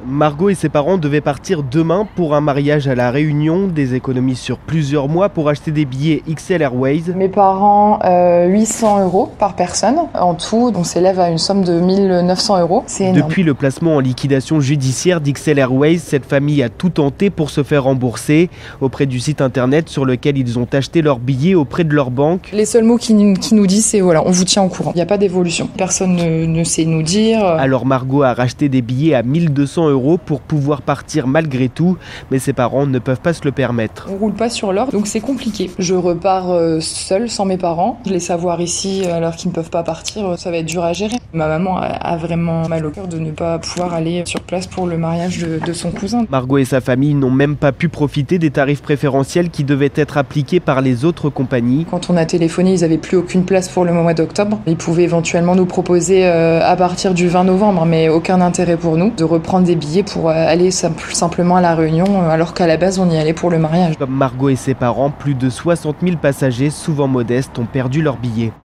Margot et ses parents devaient partir demain pour un mariage à La Réunion, des économies sur plusieurs mois pour acheter des billets XL Airways. Mes parents, 800 € par personne. En tout, on s'élève à une somme de 1900 €. C'est énorme. Depuis le placement en liquidation judiciaire d'XL Airways, cette famille a tout tenté pour se faire rembourser auprès du site internet sur lequel ils ont acheté leurs billets auprès de leur banque. Les seuls mots qui nous disent, c'est voilà, on vous tient au courant. Il n'y a pas d'évolution. Personne ne sait nous dire. Alors Margot a racheté des billets à 1200 € pour pouvoir partir malgré tout, mais ses parents ne peuvent pas se le permettre. On roule pas sur l'or, donc c'est compliqué. Je repars seule, sans mes parents. Les savoir ici, alors qu'ils ne peuvent pas partir, ça va être dur à gérer. Ma maman a vraiment mal au cœur de ne pas pouvoir aller sur place pour le mariage de son cousin. Margot et sa famille n'ont même pas pu profiter des tarifs préférentiels qui devaient être appliqués par les autres compagnies. Quand on a téléphoné, ils n'avaient plus aucune place pour le mois d'octobre. Ils pouvaient éventuellement nous proposer à partir du 20 novembre, mais aucun intérêt pour nous de reprendre des billets pour aller simplement à La Réunion, alors qu'à la base on y allait pour le mariage. Comme Margot et ses parents, plus de 60 000 passagers, souvent modestes, ont perdu leurs billets.